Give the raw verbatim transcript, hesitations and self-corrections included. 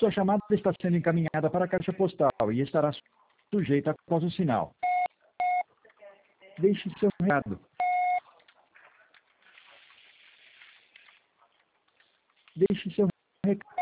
Sua chamada está sendo encaminhada para a caixa postal e estará sujeita após o sinal. Deixe seu recado. Deixe seu recado.